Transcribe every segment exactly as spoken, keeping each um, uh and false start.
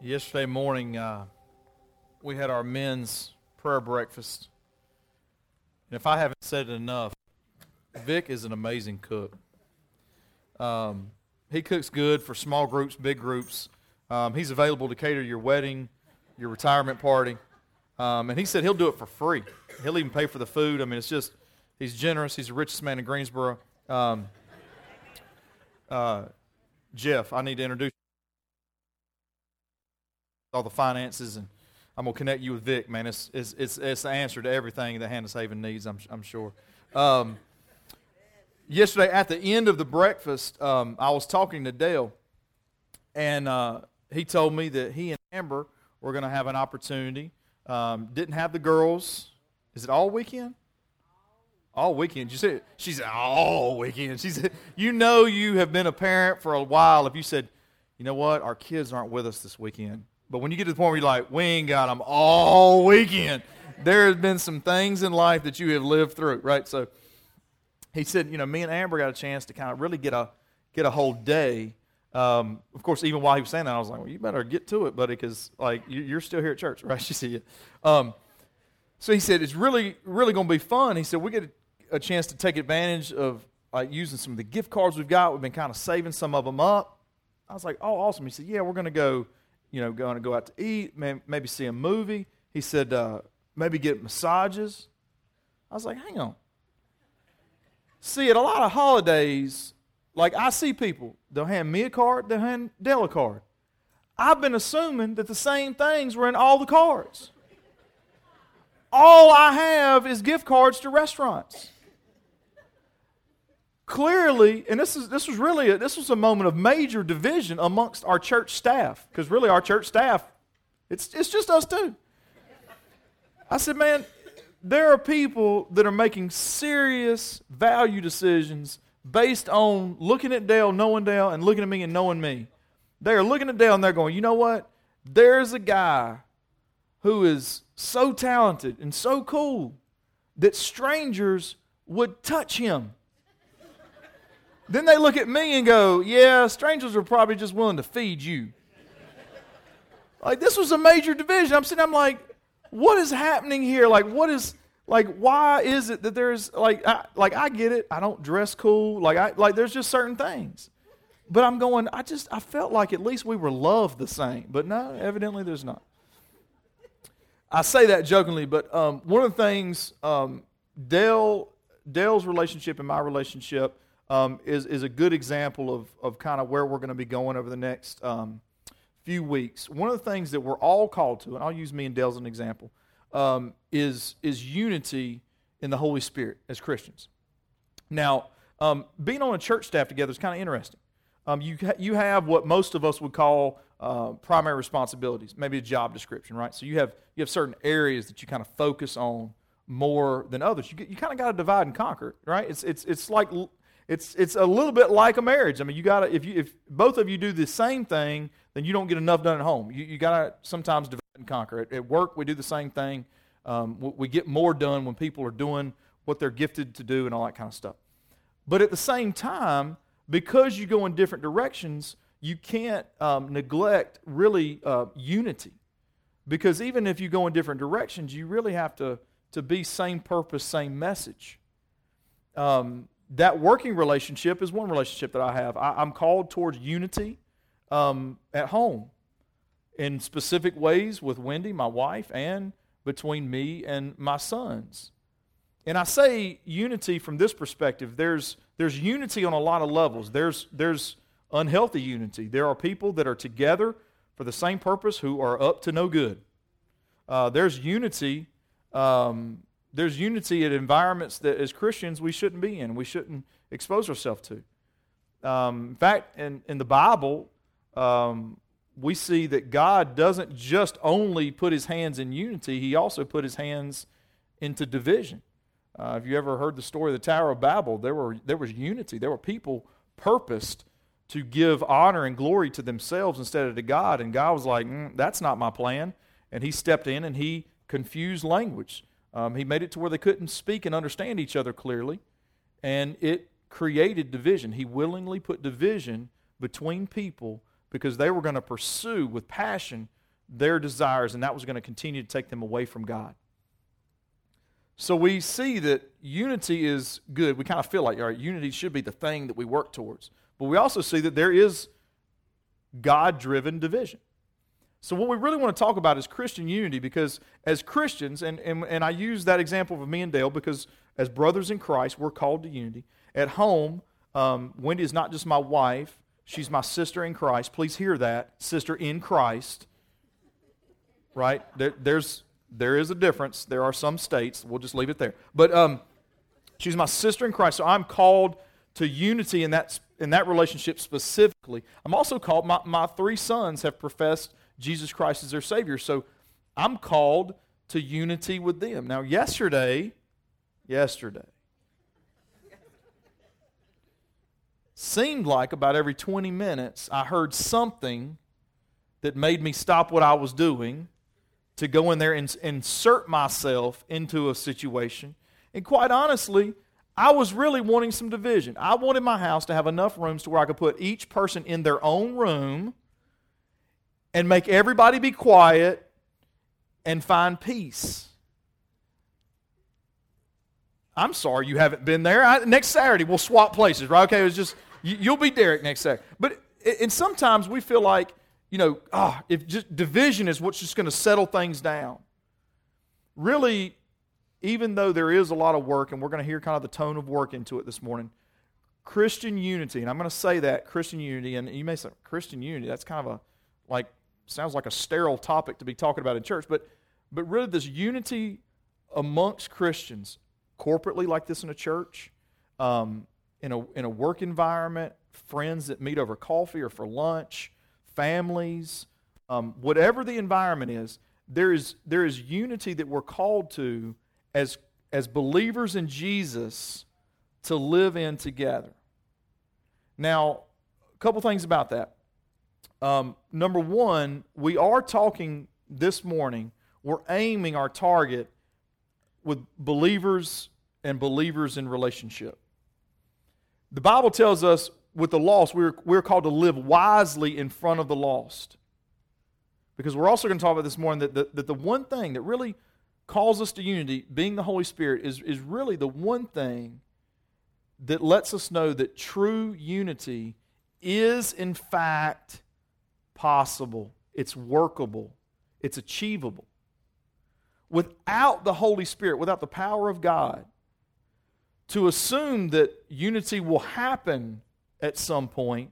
Yesterday morning, uh, we had our men's prayer breakfast. And if I haven't said it enough, Vic is an amazing cook. Um, he cooks good for small groups, big groups. Um, he's available to cater your wedding, your retirement party. Um, and he said he'll do it for free. He'll even pay for the food. I mean, it's just, he's generous. He's the richest man in Greensboro. Um, uh, Jeff, I need to introduce all the finances, and I'm gonna connect you with Vic. Man, it's it's it's, it's the answer to everything that Hannah's Haven needs. I'm I'm sure. Um, yesterday at the end of the breakfast, um, I was talking to Dale, and uh, he told me that he and Amber were gonna have an opportunity. Um, didn't have the girls. Is it all weekend? All weekend. You said she said all weekend. She said, you know, you have been a parent for a while. If you said, you know what, our kids aren't with us this weekend. But when you get to the point where you're like, we ain't got them all weekend, there has been some things in life that you have lived through, right? So he said, you know, me and Amber got a chance to kind of really get a get a whole day. Um, of course, even while he was saying that, I was like, well, you better get to it, buddy, because like you, you're still here at church, right? She said, yeah. Um, so he said, it's really, really going to be fun. He said, we get a, a chance to take advantage of like using some of the gift cards we've got. We've been kind of saving some of them up. I was like, oh, awesome. He said, yeah, we're going to go. You know, going to go out to eat, maybe see a movie. He said, uh, maybe get massages. I was like, hang on. See, at a lot of holidays, like I see people, they'll hand me a card, they'll hand Dale a card. I've been assuming that the same things were in all the cards. All I have is gift cards to restaurants. Clearly, and this is this was really a, this was a moment of major division amongst our church staff, because really our church staff, it's it's just us two. I said, man, there are people that are making serious value decisions based on looking at Dale, knowing Dale, and looking at me and knowing me. They are looking at Dale and they're going, you know what? There's a guy who is so talented and so cool that strangers would touch him. Then they look at me and go, yeah, strangers are probably just willing to feed you. Like, this was a major division. I'm sitting, I'm like, what is happening here? Like, what is, like, why is it that there's, like, I, like, I get it. I don't dress cool. Like, I, like, there's just certain things. But I'm going, I just, I felt like at least we were loved the same. But no, evidently there's not. I say that jokingly, but um, one of the things, um, Dale, Dale's relationship and my relationship, Um, is, is a good example of, of kind of where we're going to be going over the next um, few weeks. One of the things that we're all called to, and I'll use me and Dale as an example, um, is, is unity in the Holy Spirit as Christians. Now, um, being on a church staff together is kind of interesting. Um, you, ha- you have what most of us would call uh, primary responsibilities, maybe a job description, right? So you have, you have certain areas that you kind of focus on more than others. You, you kind of got to divide and conquer, right? It's, it's, it's like... It's it's a little bit like a marriage. I mean, you gotta if you if both of you do the same thing, then you don't get enough done at home. You you gotta sometimes divide and conquer. At, at work, we do the same thing. Um, we, we get more done when people are doing what they're gifted to do and all that kind of stuff. But at the same time, because you go in different directions, you can't um, neglect really uh, unity. Because even if you go in different directions, you really have to to be same purpose, same message. Um, That working relationship is one relationship that I have. I, I'm called towards unity um, at home in specific ways with Wendy, my wife, and between me and my sons. And I say unity from this perspective. There's there's unity on a lot of levels. There's there's unhealthy unity. There are people that are together for the same purpose who are up to no good. Uh, there's unity. Um, There's unity at environments that as Christians we shouldn't be in, we shouldn't expose ourselves to. Um, in fact, in, in the Bible, um, we see that God doesn't just only put his hands in unity, he also put his hands into division. Uh, have you ever heard the story of the Tower of Babel? There were there was unity. There were people purposed to give honor and glory to themselves instead of to God, and God was like, mm, that's not my plan. And he stepped in and he confused language. Um, he made it to where they couldn't speak and understand each other clearly, and it created division. He willingly put division between people because they were going to pursue with passion their desires, and that was going to continue to take them away from God. So we see that unity is good. We kind of feel like, all right, unity should be the thing that we work towards. But we also see that there is God-driven division. So what we really want to talk about is Christian unity, because as Christians, and, and, and I use that example of me and Dale because as brothers in Christ, we're called to unity. At home, um, Wendy is not just my wife, she's my sister in Christ. Please hear that, sister in Christ. Right? There, there's... There is a difference. There are some states. We'll just leave it there. But um, she's my sister in Christ, so I'm called to unity in that in that relationship specifically. I'm also called, my, my three sons have professed Jesus Christ as their Savior, so I'm called to unity with them. Now, yesterday, yesterday, seemed like about every twenty minutes I heard something that made me stop what I was doing to go in there and insert myself into a situation. And quite honestly, I was really wanting some division. I wanted my house to have enough rooms to where I could put each person in their own room and make everybody be quiet and find peace. I'm sorry you haven't been there. I, next Saturday, we'll swap places, right? Okay, it was just, you, you'll be Derek next Saturday. But, and sometimes we feel like, you know, ah, if just division is what's just going to settle things down. Really, even though there is a lot of work, and we're going to hear kind of the tone of work into it this morning, Christian unity, and I'm going to say that, Christian unity, and you may say, Christian unity, that's kind of a, like, sounds like a sterile topic to be talking about in church, but, but really this unity amongst Christians, corporately like this in a church, um, in a in a work environment, friends that meet over coffee or for lunch, families, um, whatever the environment is, there is there is unity that we're called to as as believers in Jesus to live in together. Now, a couple things about that. Um, number one, we are talking this morning, we're aiming our target with believers and believers in relationship. The Bible tells us with the lost, we're, we're called to live wisely in front of the lost. Because we're also going to talk about this morning that the, that the one thing that really calls us to unity, being the Holy Spirit, is, is really the one thing that lets us know that true unity is in fact possible. It's workable. It's achievable. Without the Holy Spirit, without the power of God, to assume that unity will happen at some point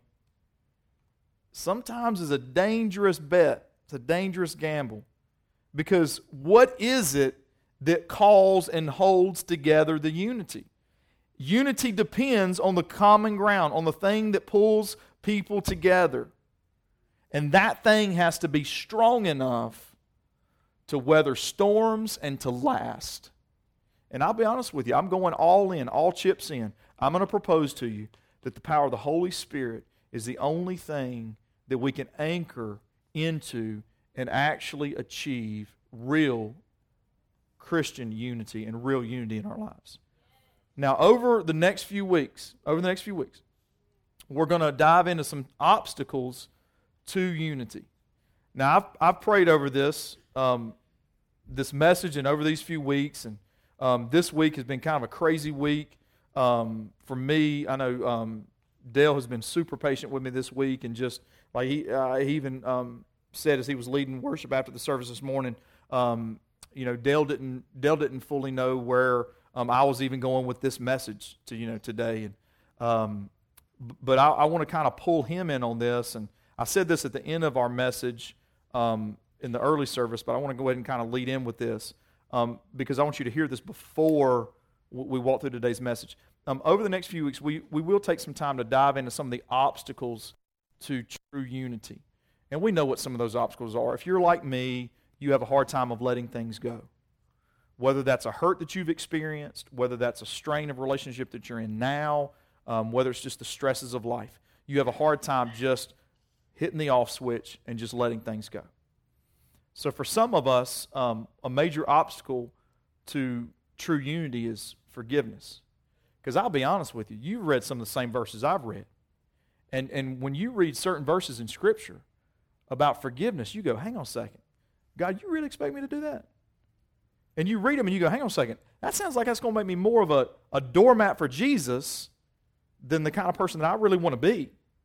sometimes is a dangerous bet. It's a dangerous gamble. Because what is it that calls and holds together the unity? Unity depends on the common ground, on the thing that pulls people together. And that thing has to be strong enough to weather storms and to last. And I'll be honest with you, I'm going all in, all chips in. I'm going to propose to you that the power of the Holy Spirit is the only thing that we can anchor into and actually achieve real Christian unity and real unity in our lives. Now, over the next few weeks, over the next few weeks, we're going to dive into some obstacles to unity. Now, I've, I've prayed over this, um, this message and over these few weeks, and um, this week has been kind of a crazy week um, for me. I know um, Dale has been super patient with me this week, and just like he, uh, he even um, said as he was leading worship after the service this morning, um, you know, Dale didn't Dale didn't fully know where um, I was even going with this message to you know today, and um, but I, I want to kind of pull him in on this, and I said this at the end of our message um, in the early service, but I want to go ahead and kind of lead in with this um, because I want you to hear this before we walk through today's message. Um, over the next few weeks, we, we will take some time to dive into some of the obstacles to true unity. And we know what some of those obstacles are. If you're like me, you have a hard time of letting things go. Whether that's a hurt that you've experienced, whether that's a strain of relationship that you're in now, um, whether it's just the stresses of life, you have a hard time just hitting the off switch and just letting things go. So for some of us, um, a major obstacle to true unity is forgiveness. Because I'll be honest with you, you've read some of the same verses I've read. And, and when you read certain verses in Scripture about forgiveness, you go, hang on a second. God, you really expect me to do that? And you read them and you go, hang on a second. That sounds like that's going to make me more of a, a doormat for Jesus than the kind of person that I really want to be.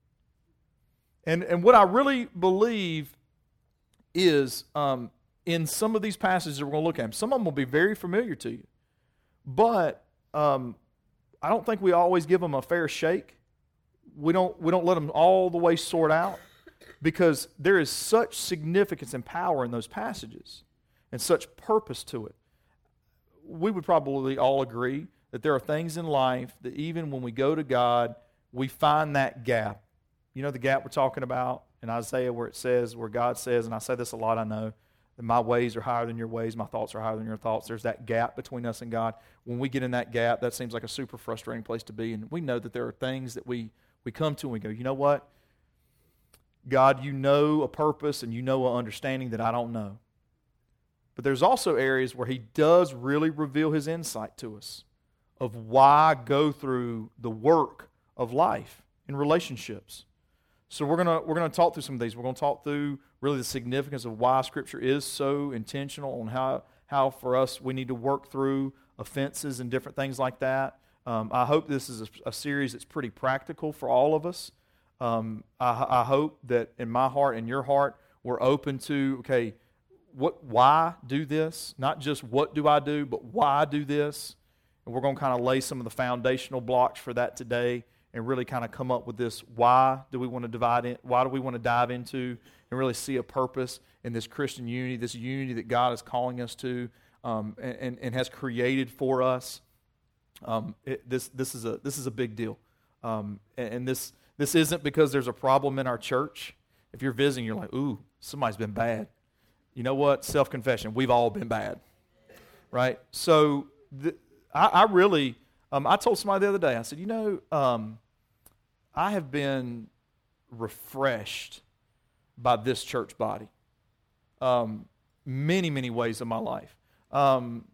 And, and what I really believe is um, in some of these passages that we're going to look at, some of them will be very familiar to you. But um, I don't think we always give them a fair shake. We don't, we don't let them all the way sort out because there is such significance and power in those passages and such purpose to it. We would probably all agree that there are things in life that even when we go to God, we find that gap. You know the gap we're talking about in Isaiah where it says, where God says, and I say this a lot, I know, that my ways are higher than your ways, my thoughts are higher than your thoughts. There's that gap between us and God. When we get in that gap, that seems like a super frustrating place to be. And we know that there are things that we, we come to and we go, you know what? God, you know a purpose and you know an understanding that I don't know. But there's also areas where He does really reveal His insight to us of why go through the work of life in relationships. So we're gonna we're gonna talk through some of these. We're gonna talk through really the significance of why Scripture is so intentional on how how for us we need to work through offenses and different things like that. Um, I hope this is a, a series that's pretty practical for all of us. Um, I, I hope that in my heart and your heart we're open to okay, what why do this? Not just what do I do, but why do this? And we're going to kind of lay some of the foundational blocks for that today. And really kind of come up with this, why do we want to divide in, why do we want to dive into and really see a purpose in this Christian unity, this unity that God is calling us to um, and, and has created for us. Um, it, this this is a this is a big deal. Um, and, and this this isn't because there's a problem in our church. If you're visiting, you're like, ooh, somebody's been bad. You know what? Self-confession, we've all been bad. Right? So th- I, I really, um, I told somebody the other day, I said, you know, um, I have been refreshed by this church body um, many, many ways in my life. Um,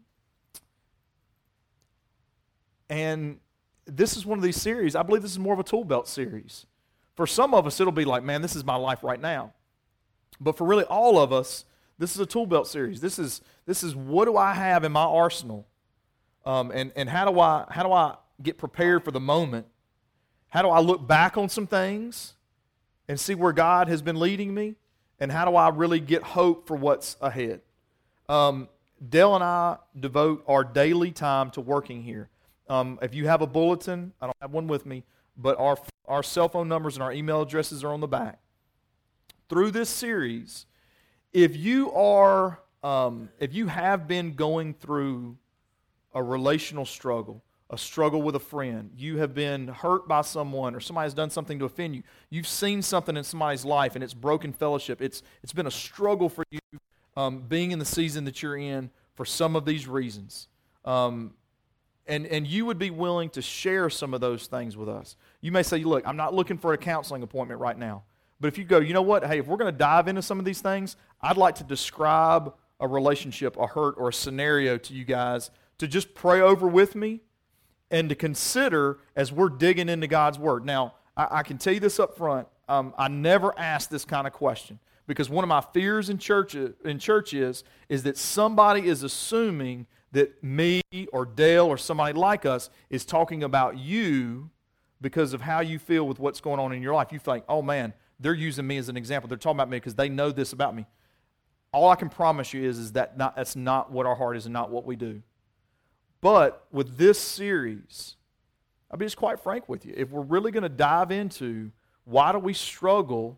and this is one of these series, I believe this is more of a tool belt series. For some of us, it'll be like, man, this is my life right now. But for really all of us, this is a tool belt series. This is this is what do I have in my arsenal, um, and and how do I how do I get prepared for the moment? How do I look back on some things and see where God has been leading me? And how do I really get hope for what's ahead? Um, Dale and I devote our daily time to working here. Um, if you have a bulletin, I don't have one with me, but our, our cell phone numbers and our email addresses are on the back. Through this series, if you are, um, if you have been going through a relational struggle, a struggle with a friend, you have been hurt by someone or somebody has done something to offend you, you've seen something in somebody's life and it's broken fellowship, it's it's been a struggle for you um, being in the season that you're in for some of these reasons. Um, and, and you would be willing to share some of those things with us. You may say, look, I'm not looking for a counseling appointment right now. But if you go, you know what, hey, if we're going to dive into some of these things, I'd like to describe a relationship, a hurt, or a scenario to you guys to just pray over with me and to consider as we're digging into God's Word. Now, I, I can tell you this up front. Um, I never ask this kind of question because one of my fears in church, in church is, is that somebody is assuming that me or Dale or somebody like us is talking about you because of how you feel with what's going on in your life. You think, oh man, they're using me as an example. They're talking about me because they know this about me. All I can promise you is, is that not, that's not what our heart is and not what we do. But with this series, I'll be just quite frank with you. If we're really going to dive into why do we struggle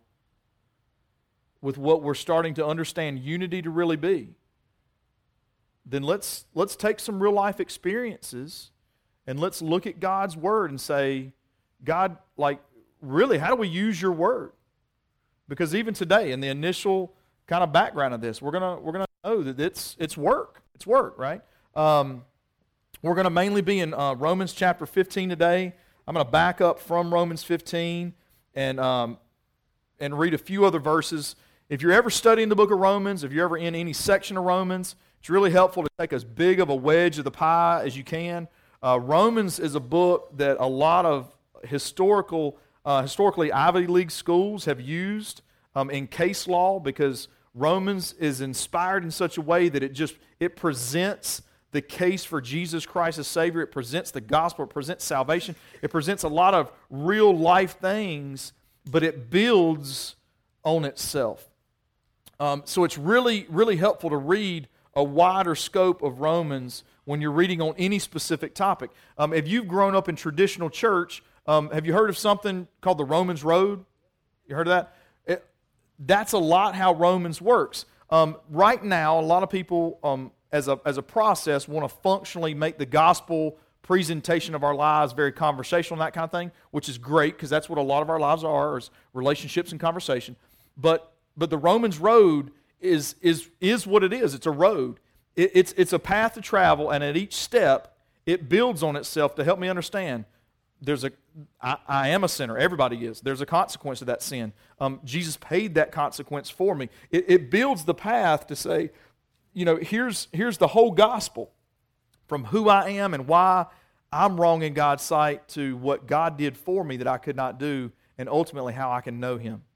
with what we're starting to understand unity to really be, then let's let's take some real life experiences and let's look at God's Word and say, God, like, really, how do we use your Word? Because even today, in the initial kind of background of this, we're gonna we're gonna know that it's it's work. It's work, right? Um, We're going to mainly be in uh, Romans chapter fifteen today. I'm going to back up from Romans fifteen and um, and read a few other verses. If you're ever studying the book of Romans, if you're ever in any section of Romans, it's really helpful to take as big of a wedge of the pie as you can. Uh, Romans is a book that a lot of historical uh, historically Ivy League schools have used um, in case law, because Romans is inspired in such a way that it just it presents the case for Jesus Christ as Savior. It presents the gospel. It presents salvation. It presents a lot of real life things, but it builds on itself. Um, so it's really, really helpful to read a wider scope of Romans when you're reading on any specific topic. Um, if you've grown up in traditional church, um, have you heard of something called the Romans Road? You heard of that? It, that's a lot how Romans works. Um, right now, a lot of people, um, as a as a process, want to functionally make the gospel presentation of our lives very conversational and that kind of thing, which is great because that's what a lot of our lives are, is relationships and conversation. But but the Romans Road is is is what it is. It's a road. It, it's it's a path to travel, and at each step, it builds on itself to help me understand. There's a I, I am a sinner. Everybody is. There's a consequence to that sin. Um, Jesus paid that consequence for me. It, it builds the path to say, you know, here's here's the whole gospel, from who I am and why I'm wrong in God's sight to what God did for me that I could not do, and ultimately how I can know Him.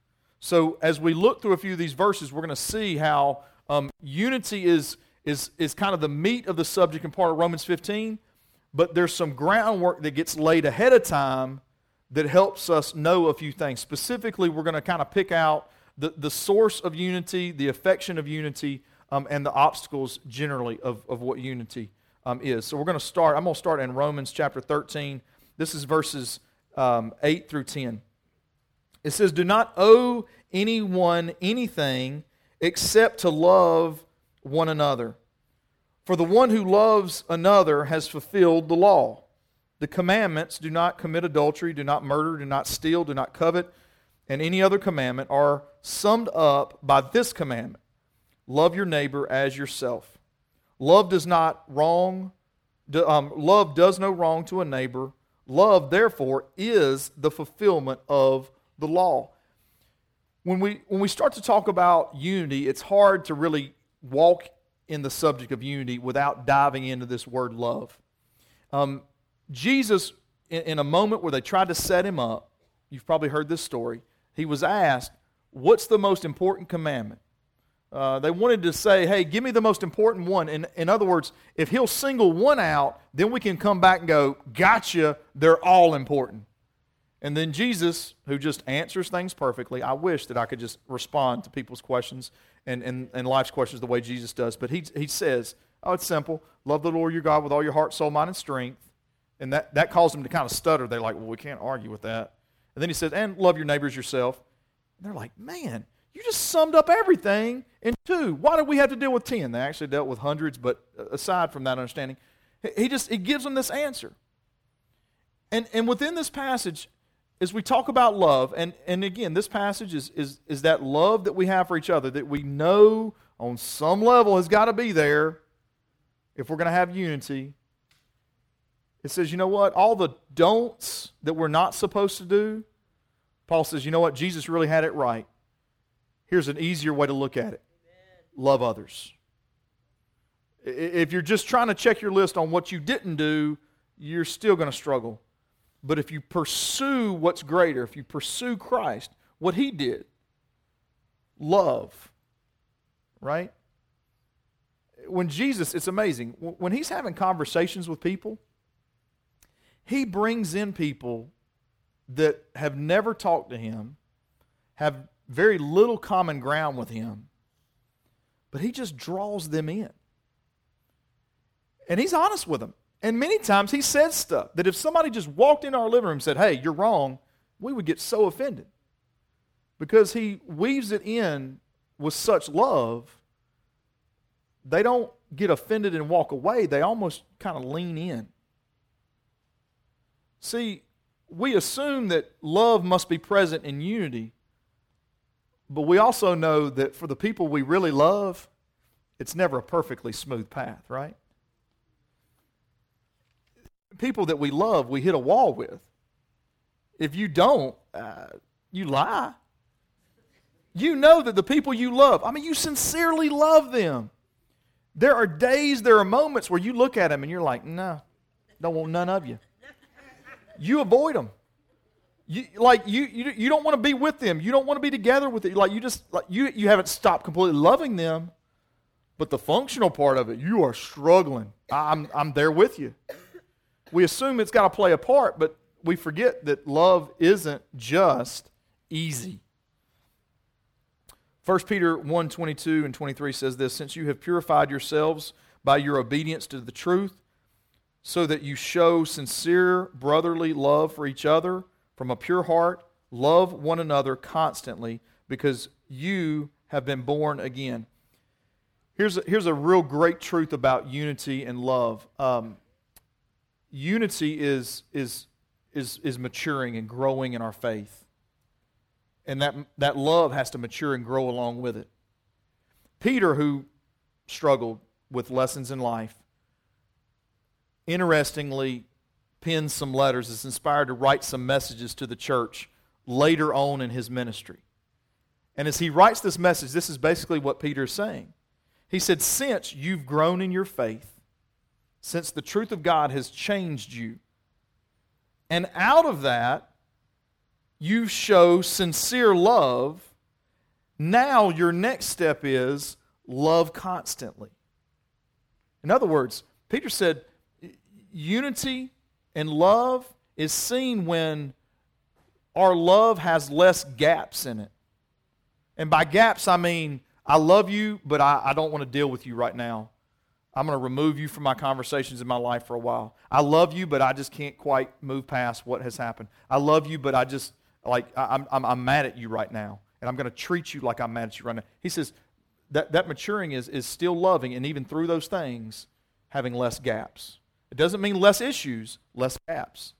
So as we look through a few of these verses, we're going to see how um, unity is, is, is kind of the meat of the subject and part of Romans fifteen, but there's some groundwork that gets laid ahead of time that helps us know a few things. Specifically, we're going to kind of pick out the, the source of unity, the affection of unity, um, and the obstacles generally of, of what unity um, is. So we're going to start, I'm going to start in Romans chapter thirteen. This is verses um, eight through ten. It says, "Do not owe anyone anything except to love one another. For the one who loves another has fulfilled the law. The commandments, do not commit adultery, do not murder, do not steal, do not covet, and any other commandment are summed up by this commandment: love your neighbor as yourself. Love does not wrong, um, love does no wrong to a neighbor. Love, therefore, is the fulfillment of the law." When we when we start to talk about unity, it's hard to really walk in the subject of unity without diving into this word love. Um, Jesus, in, in a moment where they tried to set him up, you've probably heard this story, he was asked, what's the most important commandment? Uh, they wanted to say, hey, give me the most important one. In, in other words, if he'll single one out, then we can come back and go, gotcha, they're all important. And then Jesus, who just answers things perfectly, I wish that I could just respond to people's questions and, and, and life's questions the way Jesus does. But he, he says, oh, it's simple. Love the Lord your God with all your heart, soul, mind, and strength. And that, that caused them to kind of stutter. They're like, well, we can't argue with that. And then he says, and love your neighbors yourself. And they're like, man, you just summed up everything in two. Why did we have to deal with ten? They actually dealt with hundreds, but aside from that understanding, he just he gives them this answer. And, and within this passage, as we talk about love, and, and again, this passage is, is, is that love that we have for each other, that we know on some level has got to be there if we're going to have unity. It says, you know what? All the don'ts that we're not supposed to do, Paul says, you know what? Jesus really had it right. Here's an easier way to look at it. Amen. Love others. If you're just trying to check your list on what you didn't do, you're still going to struggle. But if you pursue what's greater, if you pursue Christ, what He did, love, right? When Jesus, it's amazing, when He's having conversations with people, He brings in people that have never talked to Him, have very little common ground with Him, but He just draws them in. And He's honest with them. And many times He says stuff that if somebody just walked in our living room and said, hey, you're wrong, we would get so offended. Because He weaves it in with such love, they don't get offended and walk away. They almost kind of lean in. See, we assume that love must be present in unity, but we also know that for the people we really love, it's never a perfectly smooth path, right? People that we love, we hit a wall with. If you don't, uh, you lie. You know that the people you love, I mean, you sincerely love them. There are days, there are moments where you look at them and you're like, no, don't want none of you. You avoid them. You, like you, you, you don't want to be with them. You don't want to be together with it. Like you just, like you, you haven't stopped completely loving them, but the functional part of it, you are struggling. I'm, I'm there with you. We assume it's got to play a part, but we forget that love isn't just easy. First Peter one, twenty-two and twenty-three says this, since you have purified yourselves by your obedience to the truth, so that you show sincere brotherly love for each other from a pure heart, love one another constantly, because you have been born again. Here's a, here's a real great truth about unity and love. Um, unity is, is, is, is maturing and growing in our faith. And that, that love has to mature and grow along with it. Peter, who struggled with lessons in life, interestingly penned some letters, is inspired to write some messages to the church later on in his ministry. And as he writes this message, this is basically what Peter is saying. He said, since you've grown in your faith, since the truth of God has changed you, and out of that, you show sincere love, now your next step is love constantly. In other words, Peter said, unity and love is seen when our love has less gaps in it. And by gaps, I mean, I love you, but I, I don't want to deal with you right now. I'm going to remove you from my conversations in my life for a while. I love you, but I just can't quite move past what has happened. I love you, but I just, like, I'm, I'm, I'm mad at you right now. And I'm going to treat you like I'm mad at you right now. He says that, that maturing is, is still loving, and even through those things, having less gaps. It doesn't mean less issues, less gaps.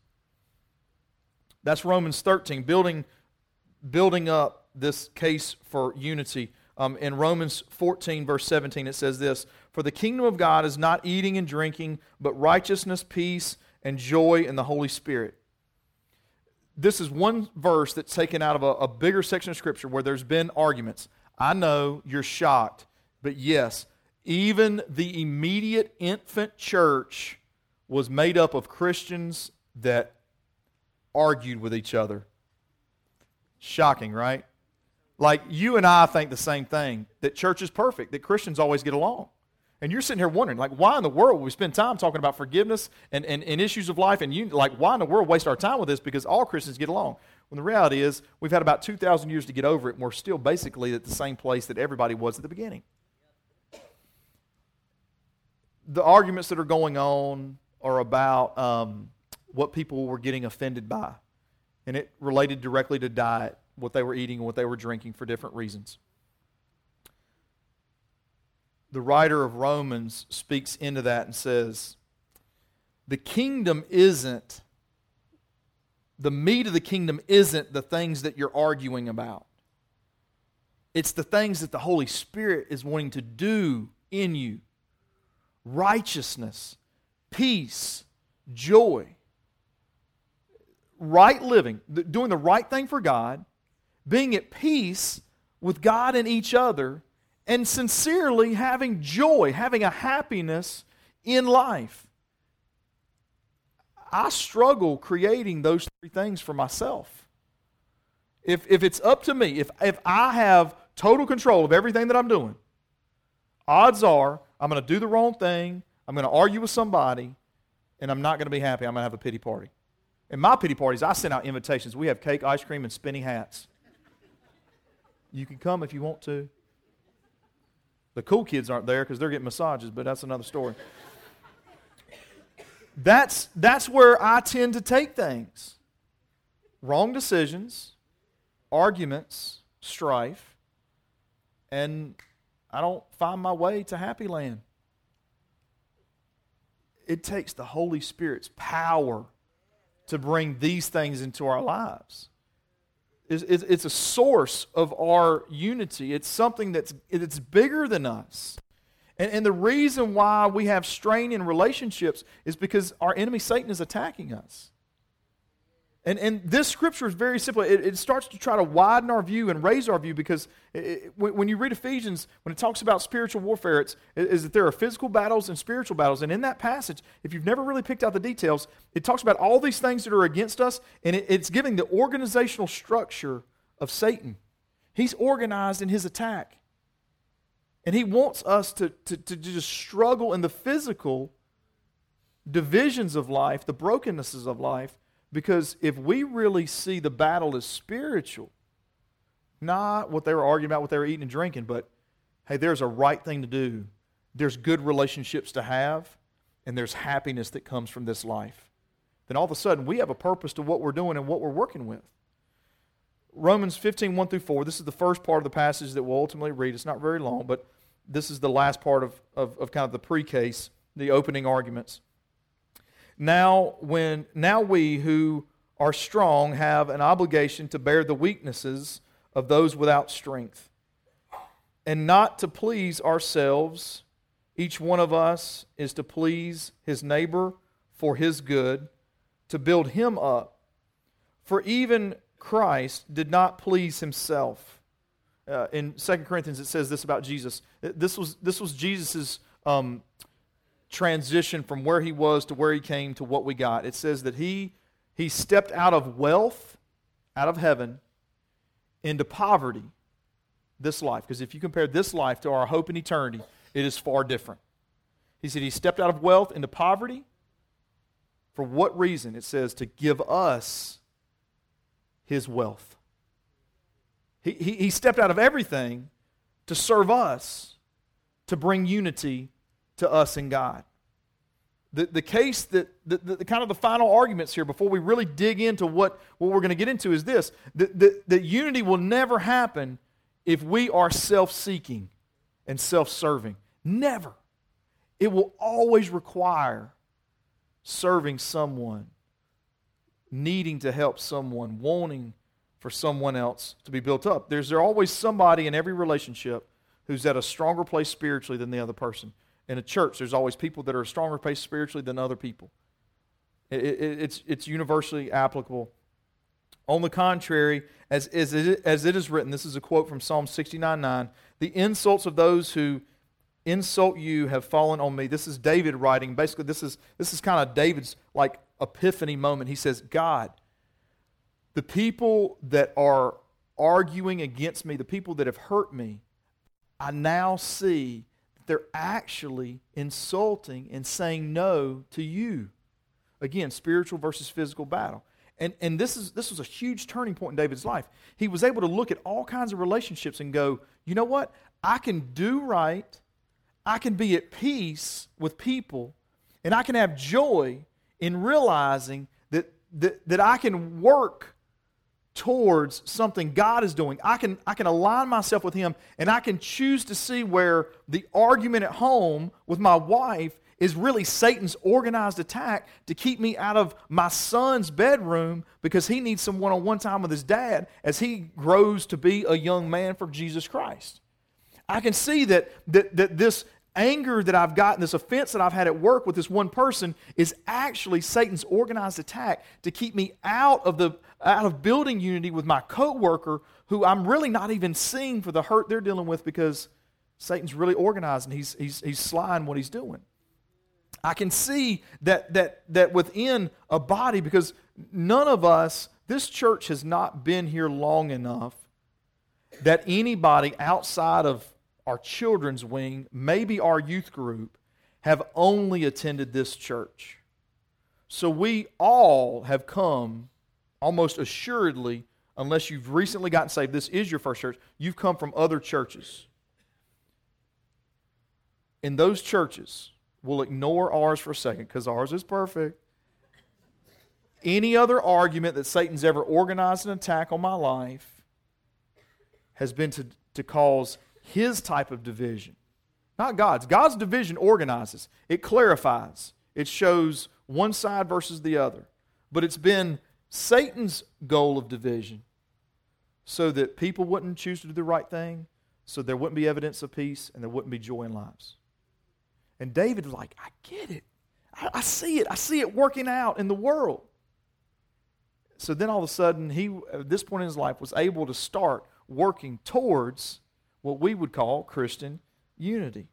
That's Romans thirteen, building, building up this case for unity. Um, in Romans fourteen, verse seventeen, it says this, for the kingdom of God is not eating and drinking, but righteousness, peace, and joy in the Holy Spirit. This is one verse that's taken out of a, a bigger section of Scripture where there's been arguments. I know you're shocked, but yes, even the immediate infant church was made up of Christians that argued with each other. Shocking, right? Like, you and I think the same thing, that church is perfect, that Christians always get along. And you're sitting here wondering, like, why in the world would we spend time talking about forgiveness and, and, and issues of life, and you, like, why in the world waste our time with this? Because all Christians get along. When the reality is, we've had about two thousand years to get over it, and we're still basically at the same place that everybody was at the beginning. The arguments that are going on are about um, what people were getting offended by. And it related directly to diet, what they were eating and what they were drinking for different reasons. The writer of Romans speaks into that and says, the kingdom isn't, the meat of the kingdom isn't the things that you're arguing about. It's the things that the Holy Spirit is wanting to do in you. Righteousness, peace, joy, right living, doing the right thing for God, being at peace with God and each other, and sincerely having joy, having a happiness in life. I struggle creating those three things for myself. If, if it's up to me, if, if I have total control of everything that I'm doing, odds are I'm going to do the wrong thing, I'm going to argue with somebody, and I'm not going to be happy. I'm going to have a pity party. In my pity parties, I send out invitations. We have cake, ice cream, and spinny hats. You can come if you want to. The cool kids aren't there because they're getting massages, but that's another story. That's, that's where I tend to take things. Wrong decisions, arguments, strife, and I don't find my way to happy land. It takes the Holy Spirit's power to bring these things into our lives. It's, it's, it's a source of our unity. It's something that's it's bigger than us. And, and the reason why we have strain in relationships is because our enemy Satan is attacking us. And, and this scripture is very simple. It, it starts to try to widen our view and raise our view because it, it, when, when you read Ephesians, when it talks about spiritual warfare, it's, it is that there are physical battles and spiritual battles. And in that passage, if you've never really picked out the details, it talks about all these things that are against us, and it, it's giving the organizational structure of Satan. He's organized in his attack. And he wants us to, to, to just struggle in the physical divisions of life, the brokennesses of life, because if we really see the battle as spiritual, not what they were arguing about, what they were eating and drinking, but hey, there's a right thing to do. There's good relationships to have, and there's happiness that comes from this life. Then all of a sudden, we have a purpose to what we're doing and what we're working with. Romans fifteen, one through four, this is the first part of the passage that we'll ultimately read. It's not very long, but this is the last part of, of, of kind of the pre-case, the opening arguments. Now, when now we who are strong have an obligation to bear the weaknesses of those without strength, and not to please ourselves. Each one of us is to please his neighbor for his good, to build him up. For even Christ did not please himself. Uh, in Second Corinthians, it says this about Jesus. This was this was Jesus's um, transition from where he was to where he came to what we got. It says that he he stepped out of wealth, out of heaven, into poverty, this life. Because if you compare this life to our hope in eternity, it is far different. He said he stepped out of wealth into poverty. For what reason? It says to give us his wealth. He, he, he stepped out of everything to serve us, to bring unity to us and God. The, the case that, the, the, the kind of the final arguments here before we really dig into what, what we're going to get into is this. That the, the unity will never happen if we are self-seeking and self-serving. Never. It will always require serving someone, needing to help someone, wanting for someone else to be built up. There's there always somebody in every relationship who's at a stronger place spiritually than the other person. In a church, there's always people that are a stronger place spiritually than other people. It, it, it's, it's universally applicable. On the contrary, as, as, it, as it is written, this is a quote from Psalm sixty-nine nine, the insults of those who insult you have fallen on me. This is David writing. Basically, this is, this is kind of David's like epiphany moment. He says, God, the people that are arguing against me, the people that have hurt me, I now see that they're actually insulting and saying no to you. Again, spiritual versus physical battle. And, and this is this was a huge turning point in David's life. He was able to look at all kinds of relationships and go, you know what? I can do right. I can be at peace with people. And I can have joy in realizing that, that, that I can work towards something God is doing. I can, I can align myself with Him, and I can choose to see where the argument at home with my wife is really Satan's organized attack to keep me out of my son's bedroom because he needs some one-on-one time with his dad as he grows to be a young man for Jesus Christ. I can see that, that, that this anger that I've gotten, this offense that I've had at work with this one person is actually Satan's organized attack to keep me out of the out of building unity with my coworker who I'm really not even seeing for the hurt they're dealing with because Satan's really organized and he's he's he's sly in what he's doing. I can see that that that within a body, because none of us, this church has not been here long enough that anybody outside of our children's wing, maybe our youth group, have only attended this church. So we all have come, almost assuredly, unless you've recently gotten saved, this is your first church, you've come from other churches. In those churches, we'll ignore ours for a second because ours is perfect. Any other argument that Satan's ever organized an attack on my life has been to, to cause his type of division, not God's. God's division organizes. It clarifies. It shows one side versus the other. But it's been Satan's goal of division so that people wouldn't choose to do the right thing, so there wouldn't be evidence of peace, and there wouldn't be joy in lives. And David is like, I get it. I, I see it. I see it working out in the world. so then all of a sudden, he, at this point in his life, was able to start working towards what we would call Christian unity.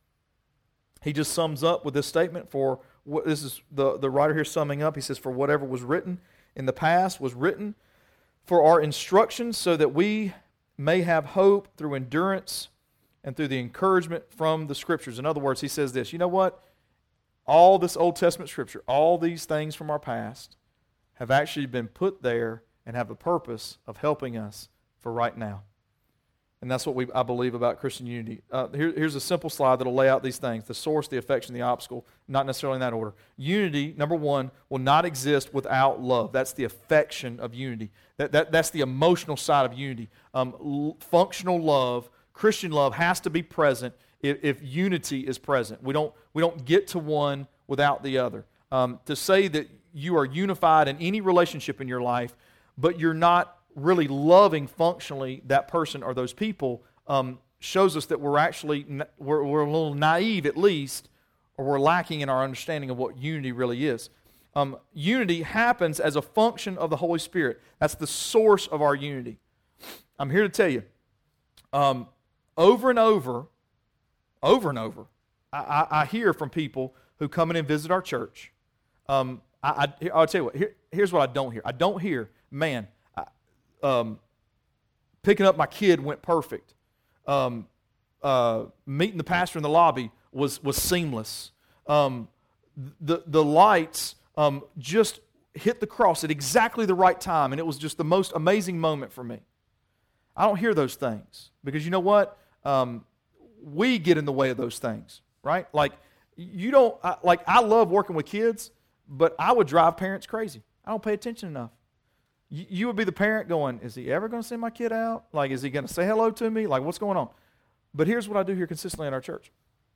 He just sums up with this statement for, what this is the, the writer here summing up. He says, for whatever was written in the past was written for our instruction, so that we may have hope through endurance and through the encouragement from the Scriptures. In other words, he says this, you know what? All this Old Testament Scripture, all these things from our past have actually been put there and have the purpose of helping us for right now. And that's what we, I believe about Christian unity. Uh, here, here's a simple slide that will lay out these things: the source, the affection, the obstacle, not necessarily in that order. Unity, number one, will not exist without love. That's the affection of unity. That, that, that's the emotional side of unity. Um, l- functional love, Christian love, has to be present if, if unity is present. We don't, we don't get to one without the other. Um, to say that you are unified in any relationship in your life, but you're not really loving functionally that person or those people, um, shows us that we're actually, we're, we're a little naive at least, or we're lacking in our understanding of what unity really is. Um, unity happens as a function of the Holy Spirit. That's the source of our unity. I'm here to tell you, um, over and over, over and over, I, I, I hear from people who come in and visit our church. Um, I, I, I'll tell you what, here, here's what I don't hear. I don't hear, man, Um, picking up my kid went perfect. Um, uh, meeting the pastor in the lobby was was seamless. Um, the the lights um, just hit the cross at exactly the right time, and it was just the most amazing moment for me. I don't hear those things because you know what? Um, we get in the way of those things, right? Like you don't I, like. I love working with kids, but I would drive parents crazy. I don't pay attention enough. You would be the parent going, is he ever going to send my kid out? Like, is he going to say hello to me? Like, what's going on? But here's what I do here consistently in our church.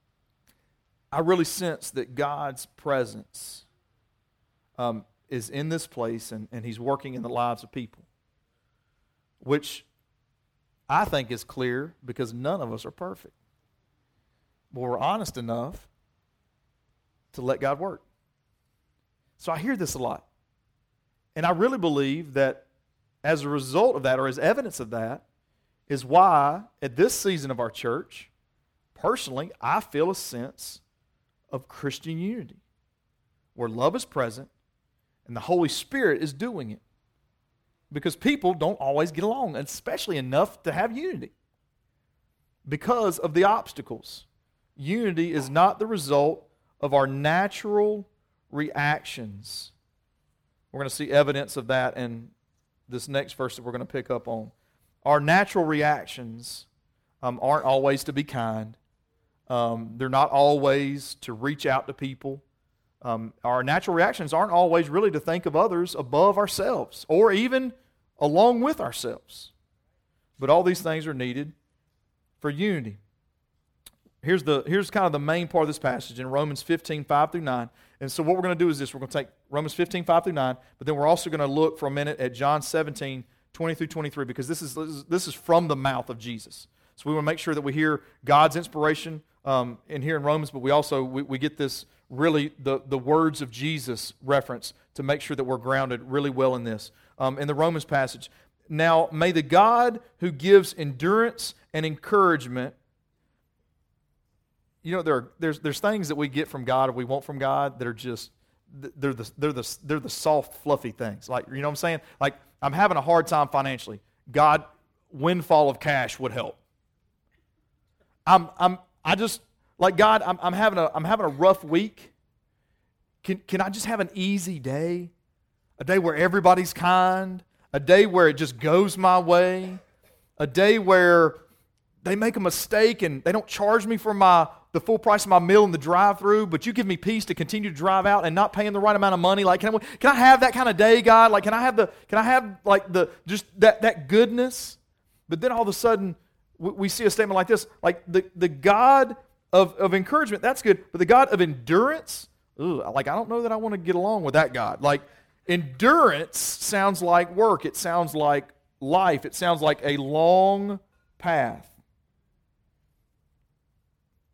I really sense that God's presence um, is in this place, and, and He's working in the lives of people, which I think is clear because none of us are perfect. But we're honest enough to let God work. So I hear this a lot. And I really believe that as a result of that, or as evidence of that, is why at this season of our church, personally, I feel a sense of Christian unity, where love is present and the Holy Spirit is doing it. Because people don't always get along, especially enough to have unity, because of the obstacles. Unity is not the result of our natural reactions. We're going to see evidence of that in this next verse that we're going to pick up on. Our natural reactions um, aren't always to be kind. Um, they're not always to reach out to people. Um, our natural reactions aren't always really to think of others above ourselves or even along with ourselves. But all these things are needed for unity. Here's the here's kind of the main part of this passage in Romans fifteen, five through nine. And so what we're going to do is this. We're going to take Romans fifteen, five through nine, but then we're also going to look for a minute at John seventeen, twenty through twenty-three, because this is, this is, this is from the mouth of Jesus. So we want to make sure that we hear God's inspiration um, in here in Romans, but we also we, we get this really, the, the words of Jesus reference to make sure that we're grounded really well in this. Um, in the Romans passage, now may the God who gives endurance and encouragement. You know, there are, there's there's things that we get from God or we want from God that are just they're the they're the they're the soft, fluffy things. Like, you know what I'm saying? Like, I'm having a hard time financially. God, windfall of cash would help. I'm I'm I just like God. I'm I'm having a I'm having a rough week. Can can I just have an easy day? A day where everybody's kind. A day where it just goes my way. A day where they make a mistake and they don't charge me for my the full price of my meal in the drive-thru, but you give me peace to continue to drive out and not paying the right amount of money. Like, can I, can I have that kind of day, God? Like, can I have the can I have like the just that that goodness? But then all of a sudden, we, we see a statement like this: like the the God of of encouragement, that's good, but the God of endurance, ooh, like I don't know that I want to get along with that God. Like, endurance sounds like work. It sounds like life. It sounds like a long path.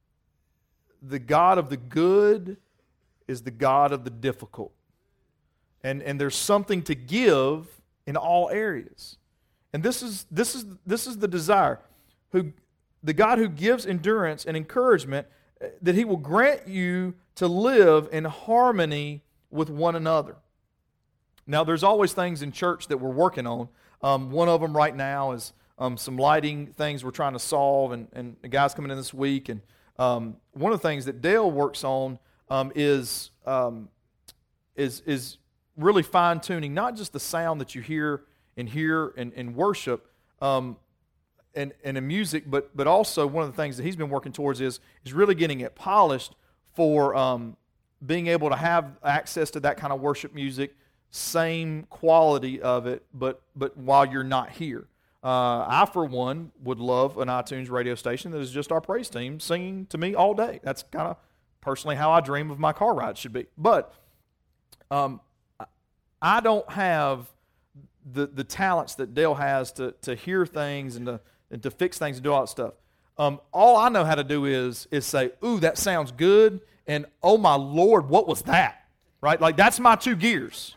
The God of the good is the God of the difficult. And, and there's something to give in all areas. And this is this is this is the desire. Who the God who gives endurance and encouragement, that He will grant you to live in harmony with one another. Now, there's always things in church that we're working on. Um, one of them right now is um, some lighting things we're trying to solve, and, and the guy's coming in this week. And um, one of the things that Dale works on um, is um, is is really fine tuning not just the sound that you hear and hear in, in worship um, and and in music, but but also one of the things that he's been working towards is is really getting it polished for um, being able to have access to that kind of worship music, same quality of it, but but while you're not here. Uh, I, for one, would love an iTunes radio station that is just our praise team singing to me all day. That's kind of personally how I dream of my car ride should be. But um, I don't have the the talents that Dale has to to hear things and to and to fix things and do all that stuff. Um, all I know how to do is is say, "Ooh, that sounds good," and "Oh my Lord, what was that?" Right? Like that's my two gears.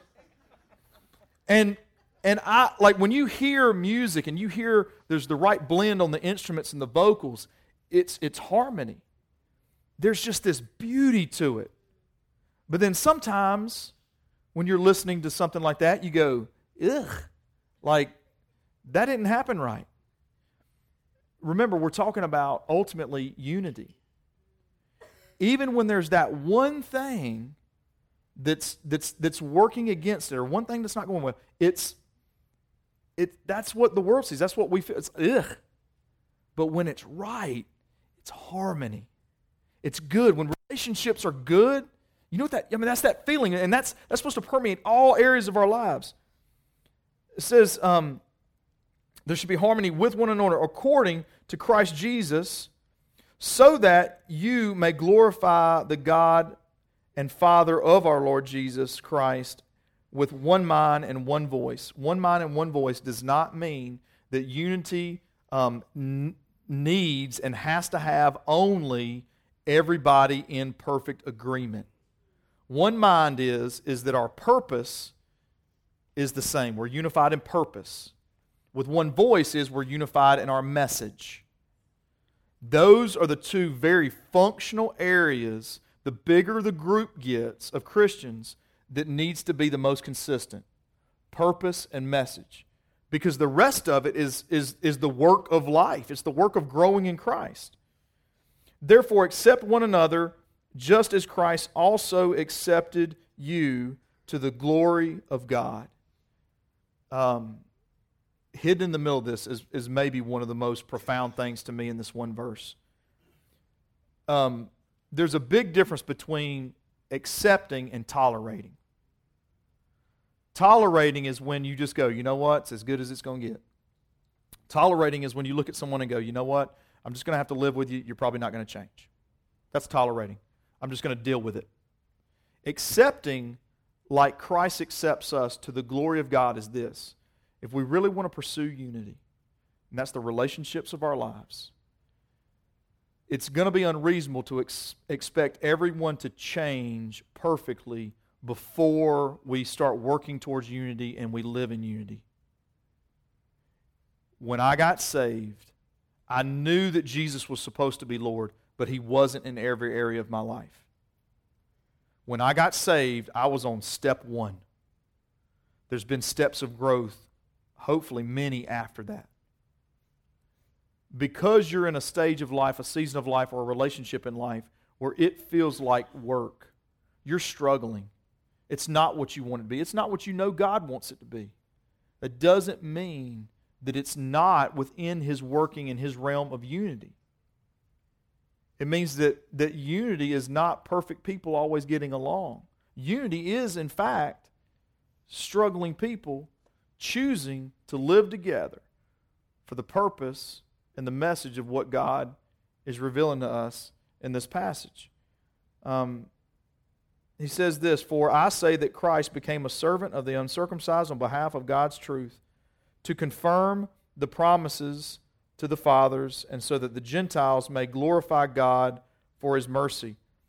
And and I like when you hear music and you hear there's the right blend on the instruments and the vocals, it's it's harmony. There's just this beauty to it. But then sometimes when you're listening to something like that, you go, ugh, like that didn't happen right. Remember, we're talking about ultimately unity. Even when there's that one thing that's that's that's working against it, or one thing that's not going well, it's it that's what the world sees. That's what we feel. It's ugh. But when it's right, it's harmony. It's good. When relationships are good, you know what that I mean, that's that feeling, and that's that's supposed to permeate all areas of our lives. It says um, there should be harmony with one another according to Christ Jesus, so that you may glorify the God and Father of our Lord Jesus Christ with one mind and one voice. One mind and one voice does not mean that unity um, n- needs and has to have only everybody in perfect agreement. One mind is, is that our purpose is the same. We're unified in purpose. With one voice is we're unified in our message. Those are the two very functional areas, the bigger the group gets of Christians, that needs to be the most consistent. Purpose and message. Because the rest of it is, is, is the work of life. It's the work of growing in Christ. Therefore, accept one another, just as Christ also accepted you to the glory of God. Um, hidden in the middle of this is, is maybe one of the most profound things to me in this one verse. Um, there's a big difference between accepting and tolerating. Tolerating is when you just go, you know what, it's as good as it's going to get. Tolerating is when you look at someone and go, you know what, I'm just going to have to live with you, you're probably not going to change. That's tolerating. I'm just going to deal with it. Accepting, like Christ accepts us to the glory of God, is this. If we really want to pursue unity, and that's the relationships of our lives, it's going to be unreasonable to ex- expect everyone to change perfectly before we start working towards unity and we live in unity. When I got saved, I knew that Jesus was supposed to be Lord, but He wasn't in every area of my life. When I got saved, I was on step one. There's been steps of growth, hopefully many after that. Because you're in a stage of life, a season of life, or a relationship in life where it feels like work, you're struggling. It's not what you want it to be. It's not what you know God wants it to be. That doesn't mean that it's not within His working in His realm of unity. It means that, that unity is not perfect people always getting along. Unity is, in fact, struggling people choosing to live together for the purpose and the message of what God is revealing to us in this passage. Um, he says this, "For I say that Christ became a servant of the uncircumcised on behalf of God's truth, to confirm the promises to the fathers, and so that the Gentiles may glorify God for His mercy."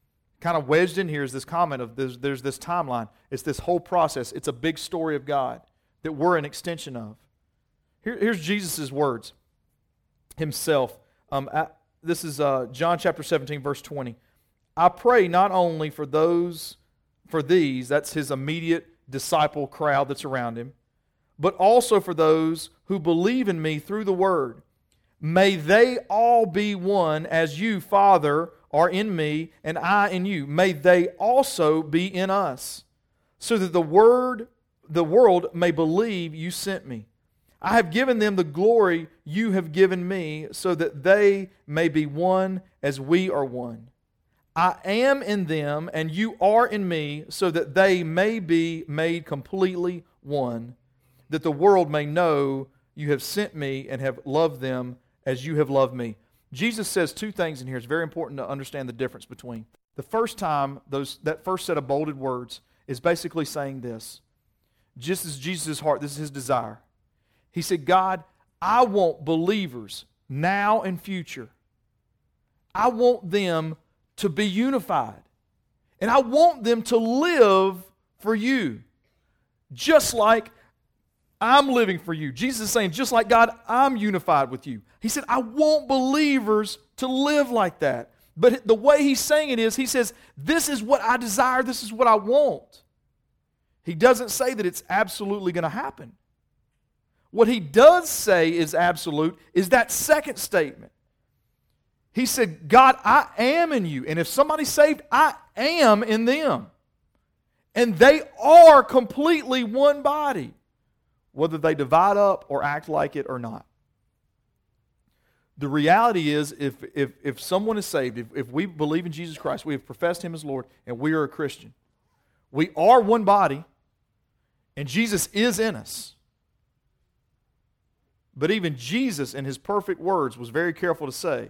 kind of wedged in here is this comment of there's, there's this timeline. It's this whole process. It's a big story of God that we're an extension of. Here, here's Jesus' words himself. Um, I, this is uh, John chapter seventeen, verse twenty. I pray not only for those, for these, that's his immediate disciple crowd that's around him, but also for those who believe in me through the word. May they all be one as you, Father, are in me and I in you. May they also be in us, so that the word, the world may believe you sent me. I have given them the glory you have given me, so that they may be one as we are one. I am in them and you are in me, so that they may be made completely one, that the world may know you have sent me and have loved them as you have loved me. Jesus says two things in here. It's very important to understand the difference between. The first time, those that first set of bolded words is basically saying this. Just as Jesus' heart, this is his desire. He said, God, I want believers now and future. I want them to be unified. And I want them to live for you. Just like I'm living for you. Jesus is saying, just like God, I'm unified with you. He said, I want believers to live like that. But the way he's saying it is, he says, this is what I desire, this is what I want. He doesn't say that it's absolutely going to happen. What he does say is absolute is that second statement. He said, God, I am in you. And if somebody's saved, I am in them. And they are completely one body, whether they divide up or act like it or not. The reality is, if, if, if someone is saved, if, if we believe in Jesus Christ, we have professed Him as Lord, and we are a Christian, we are one body, and Jesus is in us. But even Jesus, in His perfect words, was very careful to say,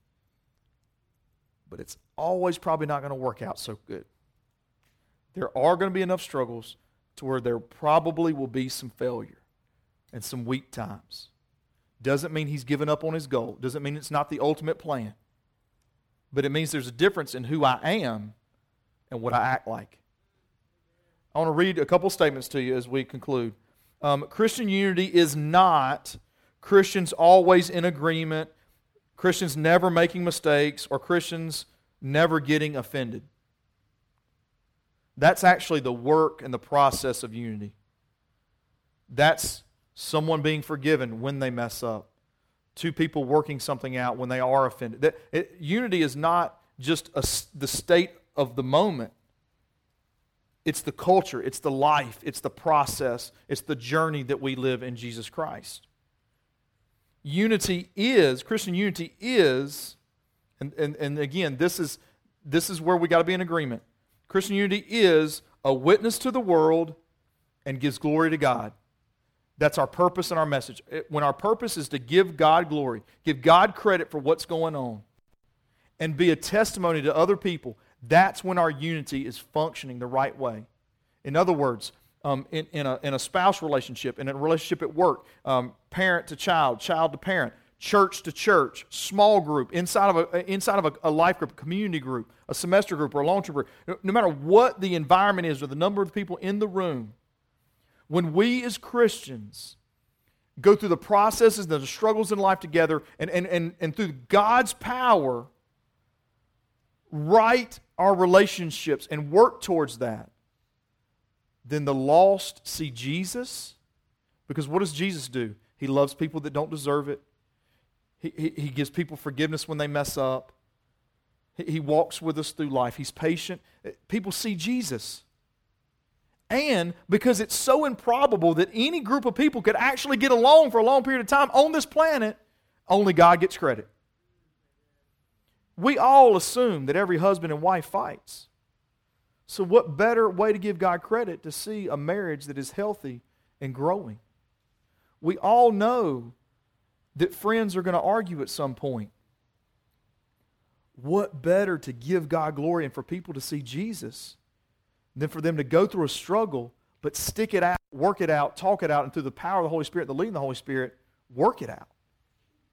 but it's always probably not going to work out so good. There are going to be enough struggles to where there probably will be some failure and some weak times. Doesn't mean He's given up on His goal. Doesn't mean it's not the ultimate plan. But it means there's a difference in who I am and what I act like. I want to read a couple statements to you as we conclude. Um, Christian unity is not Christians always in agreement, Christians never making mistakes, or Christians never getting offended. That's actually the work and the process of unity. That's someone being forgiven when they mess up. Two people working something out when they are offended. That, it, unity is not just a, the state of the moment. It's the culture, it's the life, it's the process, it's the journey that we live in Jesus Christ. Unity is, Christian unity is, and, and, and again, this is, this is where we got to be in agreement. Christian unity is a witness to the world and gives glory to God. That's our purpose and our message. When our purpose is to give God glory, give God credit for what's going on, and be a testimony to other people, that's when our unity is functioning the right way. In other words, um, in, in, a, in a spouse relationship, in a relationship at work, um, parent to child, child to parent, church to church, small group, inside of a inside of a, a life group, a community group, a semester group, or a long-term group, no, no matter what the environment is or the number of people in the room, when we as Christians go through the processes and the struggles in life together and, and, and, and through God's power, right our relationships and work towards that, then the lost see Jesus. Because what does Jesus do? He loves people that don't deserve it. He, he, he gives people forgiveness when they mess up. He, he walks with us through life. He's patient. People see Jesus. And because it's so improbable that any group of people could actually get along for a long period of time on this planet, only God gets credit. We all assume that every husband and wife fights. So what better way to give God credit to see a marriage that is healthy and growing? We all know that friends are going to argue at some point. What better to give God glory and for people to see Jesus than for them to go through a struggle, but stick it out, work it out, talk it out, and through the power of the Holy Spirit, the leading of the Holy Spirit, work it out.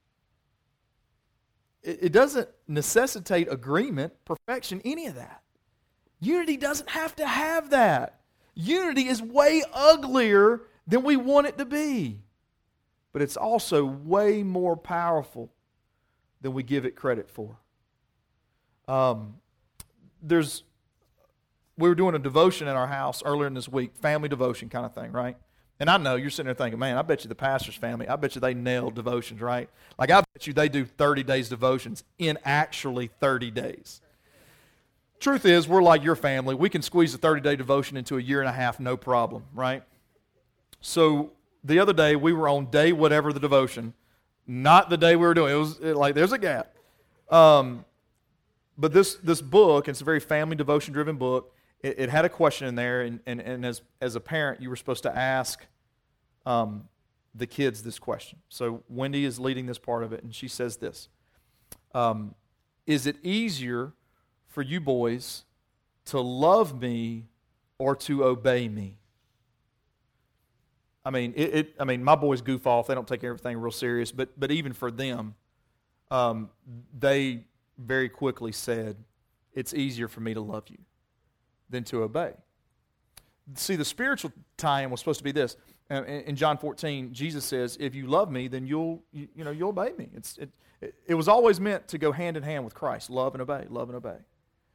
It, it doesn't necessitate agreement, perfection, any of that. Unity doesn't have to have that. Unity is way uglier than we want it to be. But it's also way more powerful than we give it credit for. Um, there's, we were doing a devotion in our house earlier in this week, family devotion kind of thing, right? And I know you're sitting there thinking, man, I bet you the pastor's family, I bet you they nailed devotions, right? Like I bet you they do thirty days devotions in actually thirty days. Truth is, we're like your family. We can squeeze a thirty-day devotion into a year and a half, no problem, right? So the other day, we were on day whatever the devotion, not the day we were doing. It was it, like, there's a gap. Um, but this this book, it's a very family devotion-driven book. It, it had a question in there, and, and, and as, as a parent, you were supposed to ask um, the kids this question. So Wendy is leading this part of it, and she says this. Um, is it easier for you boys to love me or to obey me? I mean, it, it, I mean, my boys goof off. They don't take everything real serious. But but even for them, um, they very quickly said, it's easier for me to love you than to obey. See, the spiritual tie-in was supposed to be this. In, in John fourteen, Jesus says, if you love me, then you'll, you, you know, you'll obey me. It's, it, it, it was always meant to go hand in hand with Christ. Love and obey, love and obey.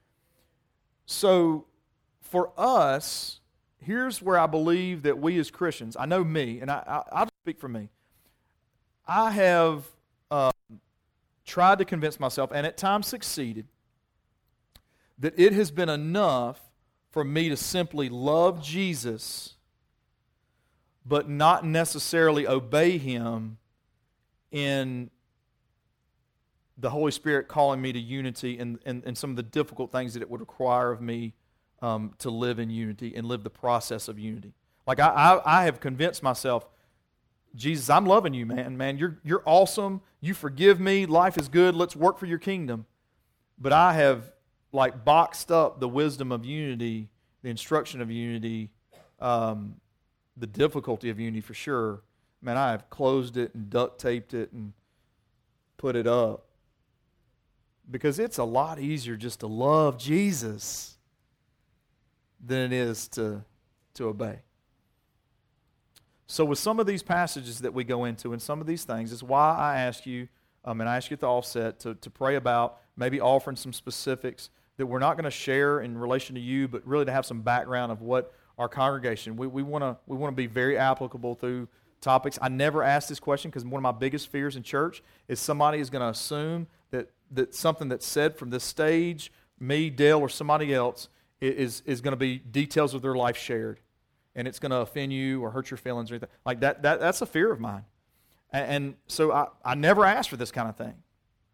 So for us, here's where I believe that we as Christians, I know me, and I, I, I'll speak for me. I have uh, tried to convince myself, and at times succeeded, that it has been enough for me to simply love Jesus, but not necessarily obey Him in the Holy Spirit calling me to unity and, and, and some of the difficult things that it would require of me um, to live in unity and live the process of unity. Like I, I, I have convinced myself, Jesus, I'm loving you, man. Man, you're you're awesome. You forgive me. Life is good. Let's work for your kingdom. But I have like boxed up the wisdom of unity, the instruction of unity, um, the difficulty of unity for sure. Man, I have closed it and duct taped it and put it up. Because it's a lot easier just to love Jesus than it is to, to obey. So with some of these passages that we go into and some of these things, it's why I ask you, um, and I ask you at the offset, to, to pray about maybe offering some specifics that we're not going to share in relation to you, but really to have some background of what our congregation, we we want to we want to be very applicable through topics. I never ask this question because one of my biggest fears in church is somebody is going to assume that, that something that's said from this stage, me, Dale, or somebody else, is, is going to be details of their life shared. And it's going to offend you or hurt your feelings or anything. Like that, that that's a fear of mine. And, and so I, I never ask for this kind of thing.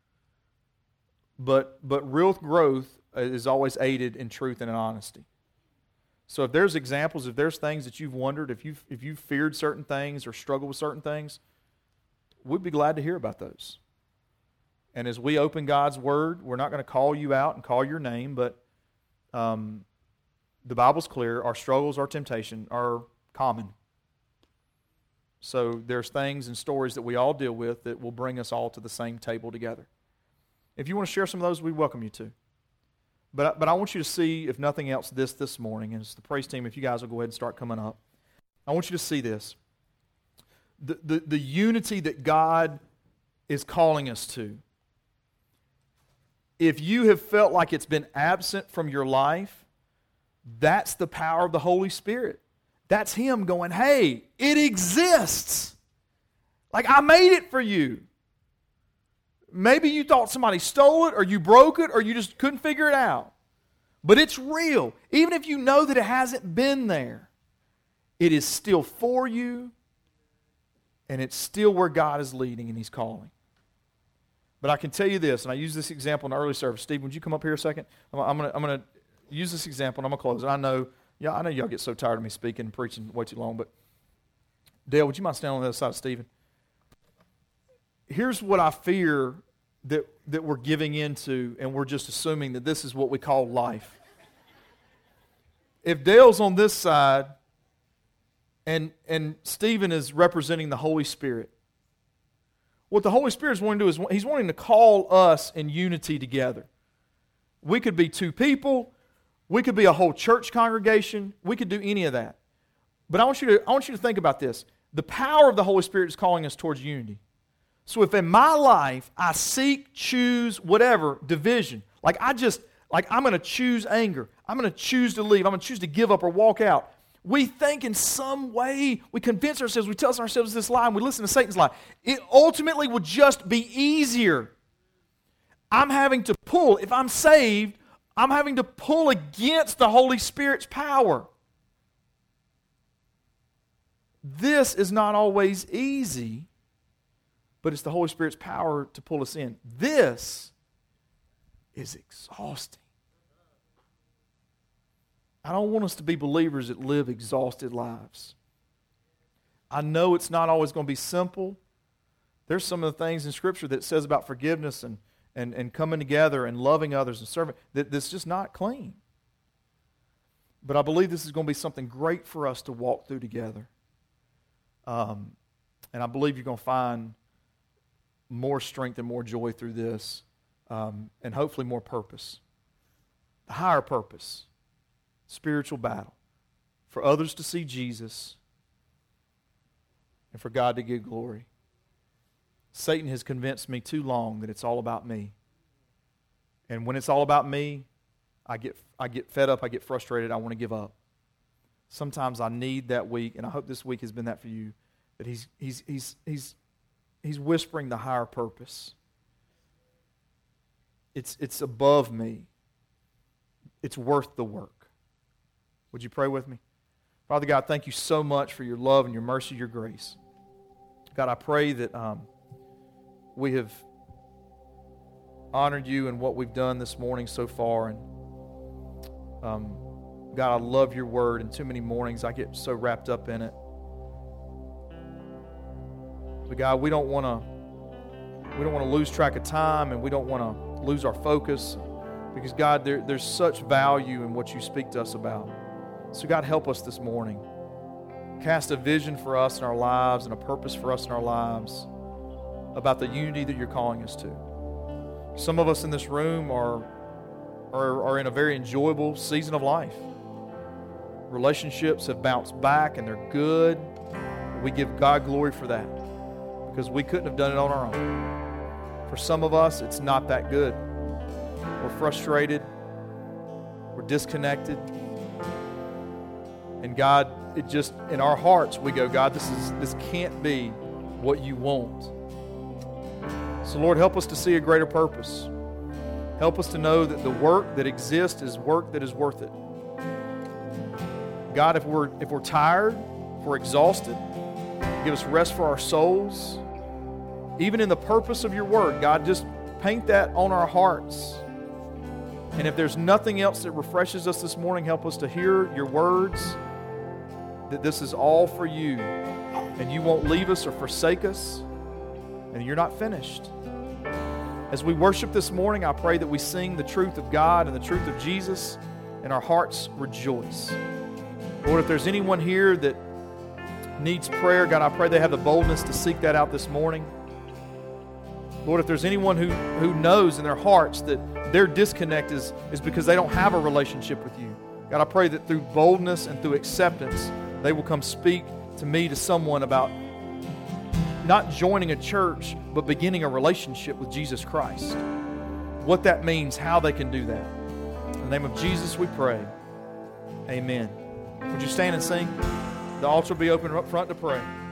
But but real growth is always aided in truth and in honesty. So if there's examples, if there's things that you've wondered, if you've, if you've feared certain things or struggled with certain things, we'd be glad to hear about those. And as we open God's Word, we're not going to call you out and call your name, but um, the Bible's clear. Our struggles, our temptation are common. So there's things and stories that we all deal with that will bring us all to the same table together. If you want to share some of those, we welcome you to. But, but I want you to see, if nothing else, this this morning. And it's the praise team, if you guys will go ahead and start coming up. I want you to see this. The, the, the unity that God is calling us to. If you have felt like it's been absent from your life, that's the power of the Holy Spirit. That's Him going, hey, it exists. Like, I made it for you. Maybe you thought somebody stole it, or you broke it, or you just couldn't figure it out. But it's real. Even if you know that it hasn't been there, it is still for you, and it's still where God is leading and He's calling. But I can tell you this, and I used this example in the early service. Steve, would you come up here a second? I'm, I'm going I'm to use this example, and I'm going to close it. I know, yeah, I know y'all get so tired of me speaking and preaching way too long, but Dale, would you mind standing on the other side of Stephen? Here's what I fear that, that we're giving into, and we're just assuming that this is what we call life. If Dale's on this side and, and Stephen is representing the Holy Spirit, what the Holy Spirit is wanting to do is He's wanting to call us in unity together. We could be two people, We could be a whole church congregation. We could do any of that. But I want you to, I want you to think about this. The power of the Holy Spirit is calling us towards unity. So if in my life I seek, choose, whatever, division, like I just, like I'm going to choose anger, I'm going to choose to leave, I'm going to choose to give up or walk out, we think in some way, we convince ourselves, we tell ourselves this lie, and we listen to Satan's lie. It ultimately will just be easier. I'm having to pull, if I'm saved, I'm having to pull against the Holy Spirit's power. This is not always easy, but it's the Holy Spirit's power to pull us in. This is exhausting. I don't want us to be believers that live exhausted lives. I know it's not always going to be simple. There's some of the things in Scripture that says about forgiveness and, and, and coming together and loving others and serving, that that's just not clean. But I believe this is going to be something great for us to walk through together. Um, and I believe you're going to find more strength and more joy through this, um, and hopefully more purpose. The higher purpose, spiritual battle, for others to see Jesus and for God to give glory. Satan has convinced me too long that it's all about me. And when it's all about me, I get I get fed up, I get frustrated, I want to give up. Sometimes I need that week, and I hope this week has been that for you, that he's he's he's he's he's whispering the higher purpose. It's it's above me. It's worth the work. Would you pray with me? Father God, thank you so much for your love and your mercy, your grace. God, I pray that um, we have honored you in what we've done this morning so far. And um, God, I love your word, and too many mornings I get so wrapped up in it. But God, we don't want to we don't want to lose track of time, and we don't want to lose our focus, because God, there, there's such value in what you speak to us about. So God, help us this morning. Cast a vision for us in our lives and a purpose for us in our lives about the unity that you're calling us to. Some of us in this room are, are, are in a very enjoyable season of life. Relationships have bounced back and they're good. We give God glory for that, because we couldn't have done it on our own. For some of us, it's not that good. We're frustrated. We're disconnected. And God, it just, in our hearts, we go, God, this is this can't be what you want. So Lord, help us to see a greater purpose. Help us to know that the work that exists is work that is worth it. God, if we're if we're tired, if we're exhausted, give us rest for our souls. Even in the purpose of your word, God, just paint that on our hearts. And if there's nothing else that refreshes us this morning, help us to hear your words, that this is all for you, and you won't leave us or forsake us, and you're not finished. As we worship this morning, I pray that we sing the truth of God and the truth of Jesus, and our hearts rejoice. Lord, if there's anyone here that needs prayer, God, I pray they have the boldness to seek that out this morning. Lord, if there's anyone who, who knows in their hearts that their disconnect is, is because they don't have a relationship with you, God, I pray that through boldness and through acceptance, they will come speak to me, to someone, about not joining a church, but beginning a relationship with Jesus Christ. What that means, how they can do that. In the name of Jesus we pray. Amen. Would you stand and sing? The altar will be open up front to pray.